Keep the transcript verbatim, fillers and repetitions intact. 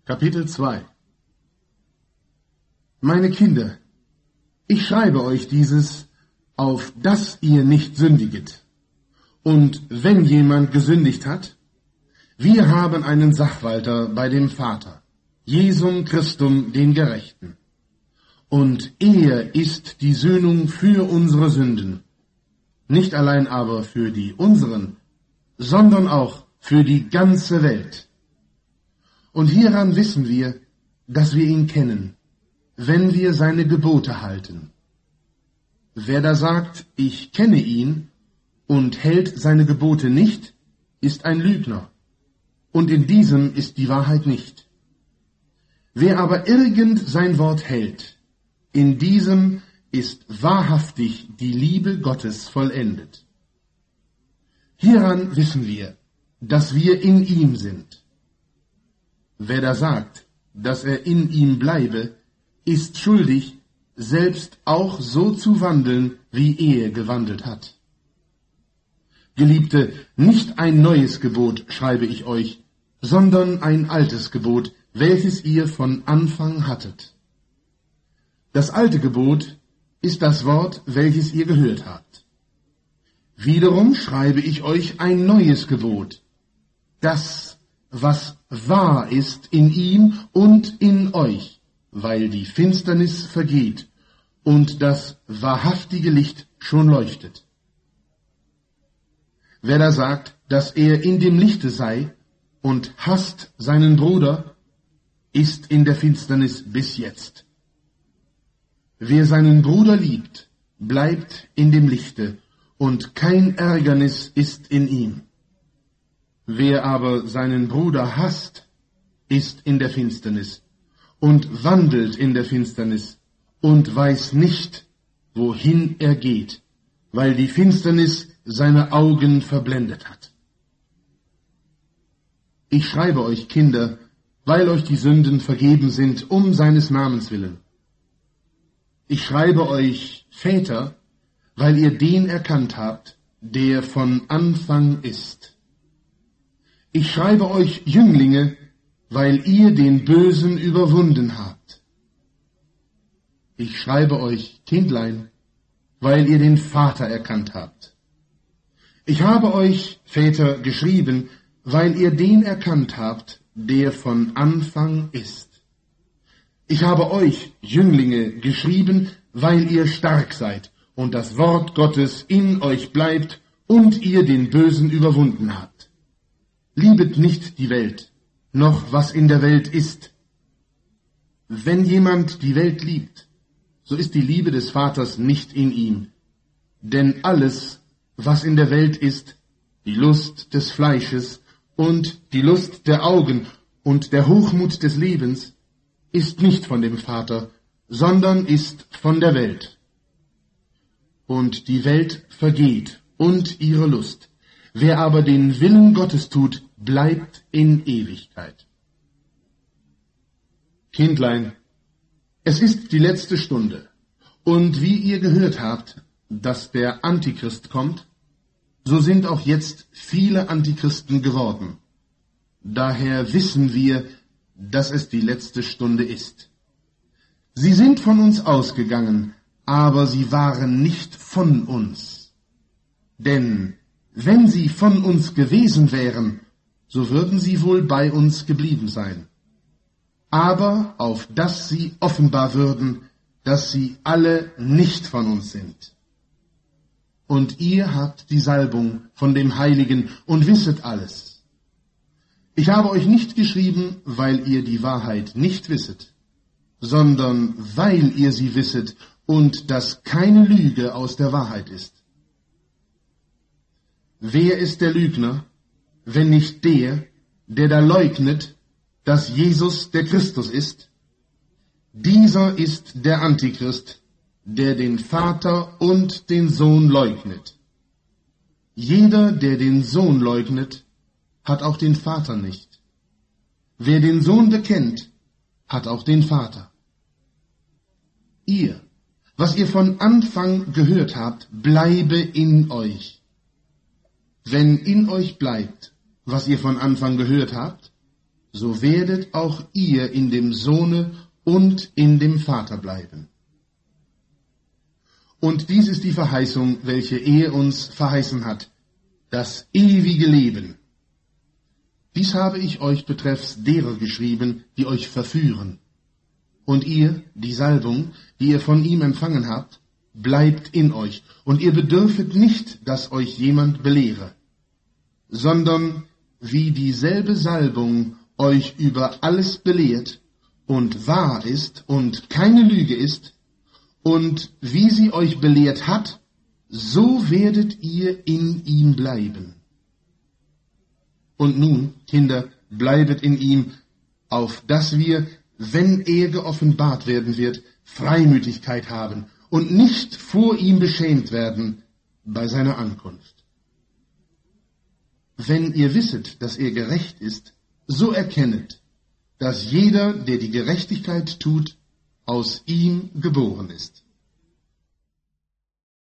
Kapitel zwei. Meine Kinder, ich schreibe euch dieses, auf dass ihr nicht sündiget. Und wenn jemand gesündigt hat, wir haben einen Sachwalter bei dem Vater, Jesum Christum, den Gerechten. Und er ist die Sühnung für unsere Sünden, nicht allein aber für die unseren, sondern auch für die ganze Welt. Und hieran wissen wir, dass wir ihn kennen, wenn wir seine Gebote halten. Wer da sagt, ich kenne ihn, und hält seine Gebote nicht, ist ein Lügner, und in diesem ist die Wahrheit nicht. Wer aber irgend sein Wort hält, in diesem ist wahrhaftig die Liebe Gottes vollendet. Hieran wissen wir, dass wir in ihm sind. Wer da sagt, dass er in ihm bleibe, ist schuldig, selbst auch so zu wandeln, wie er gewandelt hat. Geliebte, nicht ein neues Gebot schreibe ich euch, sondern ein altes Gebot, welches ihr von Anfang hattet. Das alte Gebot ist das Wort, welches ihr gehört habt. Wiederum schreibe ich euch ein neues Gebot, das, was wahr ist in ihm und in euch, weil die Finsternis vergeht und das wahrhaftige Licht schon leuchtet. Wer da sagt, dass er in dem Lichte sei und hasst seinen Bruder, ist in der Finsternis bis jetzt. Wer seinen Bruder liebt, bleibt in dem Lichte, und kein Ärgernis ist in ihm. Wer aber seinen Bruder hasst, ist in der Finsternis und wandelt in der Finsternis und weiß nicht, wohin er geht, weil die Finsternis seine Augen verblendet hat. Ich schreibe euch, Kinder, weil euch die Sünden vergeben sind, um seines Namens willen. Ich schreibe euch, Väter, weil ihr den erkannt habt, der von Anfang ist. Ich schreibe euch, Jünglinge, weil ihr den Bösen überwunden habt. Ich schreibe euch, Kindlein, weil ihr den Vater erkannt habt. Ich habe euch, Väter, geschrieben, weil ihr den erkannt habt, der von Anfang ist. Ich habe euch, Jünglinge, geschrieben, weil ihr stark seid und das Wort Gottes in euch bleibt und ihr den Bösen überwunden habt. Liebet nicht die Welt, noch was in der Welt ist. Wenn jemand die Welt liebt, so ist die Liebe des Vaters nicht in ihm. Denn alles, was in der Welt ist, die Lust des Fleisches und die Lust der Augen und der Hochmut des Lebens, ist nicht von dem Vater, sondern ist von der Welt. Und die Welt vergeht und ihre Lust. Wer aber den Willen Gottes tut, bleibt in Ewigkeit. Kindlein, es ist die letzte Stunde, und wie ihr gehört habt, dass der Antichrist kommt, so sind auch jetzt viele Antichristen geworden. Daher wissen wir, dass es die letzte Stunde ist. Sie sind von uns ausgegangen, aber sie waren nicht von uns. Denn wenn sie von uns gewesen wären, so würden sie wohl bei uns geblieben sein. Aber auf dass sie offenbar würden, dass sie alle nicht von uns sind. Und ihr habt die Salbung von dem Heiligen und wisset alles. Ich habe euch nicht geschrieben, weil ihr die Wahrheit nicht wisset, sondern weil ihr sie wisset und dass keine Lüge aus der Wahrheit ist. Wer ist der Lügner, wenn nicht der, der da leugnet, dass Jesus der Christus ist? Dieser ist der Antichrist, der den Vater und den Sohn leugnet. Jeder, der den Sohn leugnet, hat auch den Vater nicht. Wer den Sohn bekennt, hat auch den Vater. Ihr, was ihr von Anfang gehört habt, bleibe in euch. Wenn in euch bleibt, was ihr von Anfang gehört habt, so werdet auch ihr in dem Sohne und in dem Vater bleiben. Und dies ist die Verheißung, welche er uns verheißen hat, das ewige Leben. Dies habe ich euch betreffs derer geschrieben, die euch verführen. Und ihr, die Salbung, die ihr von ihm empfangen habt, bleibt in euch, und ihr bedürfet nicht, dass euch jemand belehre, sondern wie dieselbe Salbung euch über alles belehrt und wahr ist und keine Lüge ist, und wie sie euch belehrt hat, so werdet ihr in ihm bleiben. Und nun, Kinder, bleibet in ihm, auf dass wir, wenn er geoffenbart werden wird, Freimütigkeit haben und nicht vor ihm beschämt werden bei seiner Ankunft. Wenn ihr wisset, dass er gerecht ist, so erkennet, dass jeder, der die Gerechtigkeit tut, aus ihm geboren ist.